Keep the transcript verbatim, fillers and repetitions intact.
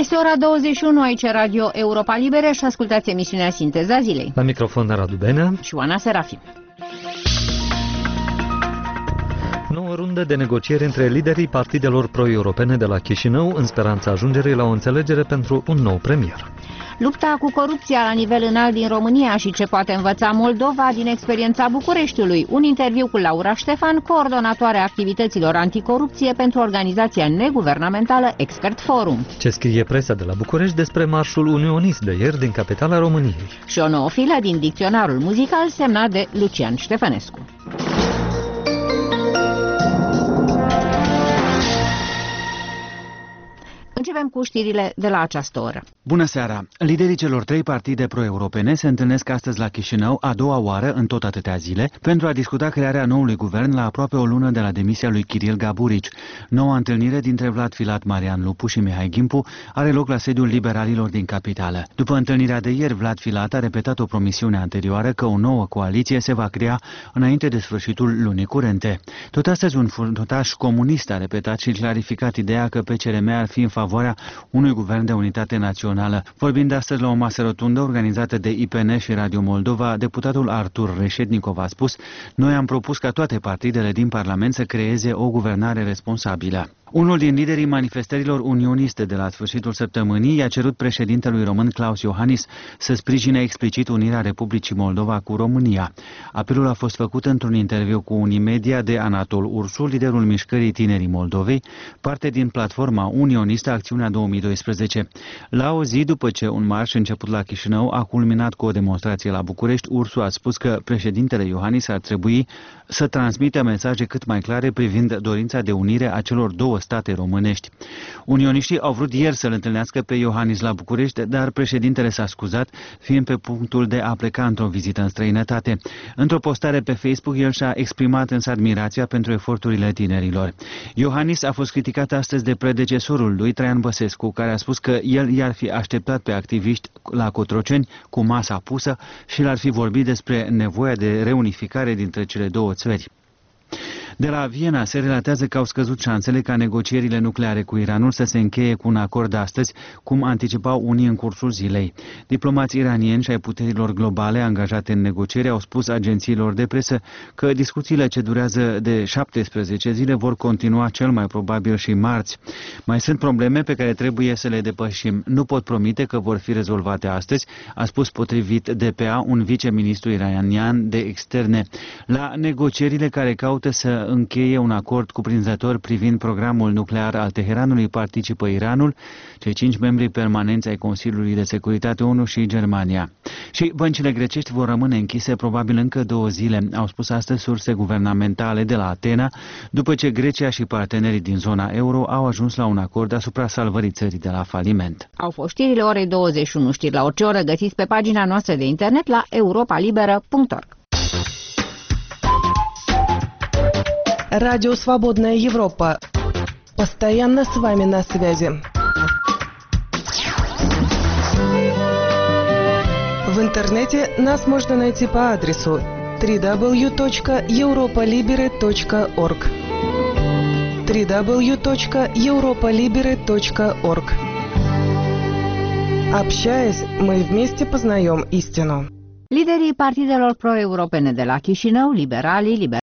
Este ora douăzeci și unu, aici Radio Europa Liberă și ascultați emisiunea Sinteza Zilei. La microfon Radu Benea și Oana Serafim. Nouă rundă de negocieri între liderii partidelor pro-europene de la Chișinău în speranța ajungerii la o înțelegere pentru un nou premier. Lupta cu corupția la nivel înalt din România și ce poate învăța Moldova din experiența Bucureștiului. Un interviu cu Laura Ștefan, coordonatoarea activităților anticorupție pentru organizația neguvernamentală Expert Forum. Ce scrie presa de la București despre marșul unionist de ieri din capitala României. Și o nouă filă din dicționarul muzical semnat de Lucian Ștefănescu. Începem cu știrile de la această oră. Bună seara! Liderii celor trei partide pro-europene se întâlnesc astăzi la Chișinău, a doua oară în tot atâtea zile, pentru a discuta crearea noului guvern la aproape o lună de la demisia lui Chiril Gaburici. Noua întâlnire dintre Vlad Filat, Marian Lupu și Mihai Gimpu are loc la sediul liberalilor din capitală. După întâlnirea de ieri, Vlad Filat a repetat o promisiune anterioară că o nouă coaliție se va crea înainte de sfârșitul lunii curente. Tot astăzi, un fruntaș comunist a repetat și clarificat ideea că P C R M ar fi în favoarea unui guvern de unitate națională. Vorbind astăzi la o masă rotundă organizată de I P N și Radio Moldova, deputatul Artur Reșetnikov a spus: "Noi am propus ca toate partidele din Parlament să creeze o guvernare responsabilă." Unul din liderii manifestărilor unioniste de la sfârșitul săptămânii i-a cerut președintelui român Klaus Iohannis să sprijine explicit unirea Republicii Moldova cu România. Apelul a fost făcut într-un interviu cu Unimedia de Anatol Ursu, liderul mișcării Tinerii Moldovei, parte din platforma unionistă Acțiunea două mii doisprezece. La o zi după ce un marș început la Chișinău a culminat cu o demonstrație la București, Ursu a spus că președintele Iohannis ar trebui să transmită mesaje cât mai clare privind dorința de unire a celor două state românești. Unioniștii au vrut ieri să-l întâlnească pe Iohannis la București, dar președintele s-a scuzat, fiind pe punctul de a pleca într-o vizită în străinătate. Într-o postare pe Facebook, el și-a exprimat însă admirația pentru eforturile tinerilor. Iohannis a fost criticat astăzi de predecesorul lui, Traian Băsescu, care a spus că el i-ar fi așteptat pe activiști la Cotroceni cu masa pusă și l-ar fi vorbit despre nevoia de reunificare dintre cele două țări. De la Viena se relatează că au scăzut șansele ca negocierile nucleare cu Iranul să se încheie cu un acord astăzi, cum anticipau unii în cursul zilei. Diplomații iranieni și ai puterilor globale angajate în negocieri au spus agențiilor de presă că discuțiile ce durează de șaptesprezece zile vor continua cel mai probabil și marți. Mai sunt probleme pe care trebuie să le depășim. Nu pot promite că vor fi rezolvate astăzi, a spus potrivit D P A un viceministru iranian de externe. La negocierile care caută să încheie un acord cuprinzător privind programul nuclear al Teheranului participă Iranul, cei cinci membri permanenți ai Consiliului de Securitate ONU și Germania. Și băncile grecești vor rămâne închise probabil încă două zile, au spus astăzi surse guvernamentale de la Atena, după ce Grecia și partenerii din zona euro au ajuns la un acord asupra salvării țării de la faliment. Au fost știrile orei douăzeci și unu, știri la orice oră găsiți pe pagina noastră de internet la europa liberă punct org. Радио «Свободная Европа». Постоянно с вами на связи. В интернете нас можно найти по адресу дабл ю дабл ю дабл ю точка европа либере точка орг дабл ю дабл ю дабл ю точка европа либере точка орг. Общаясь, мы вместе познаем истину. Liderii partidelor pro-europene de la Chișinău, liberalii, liberalii,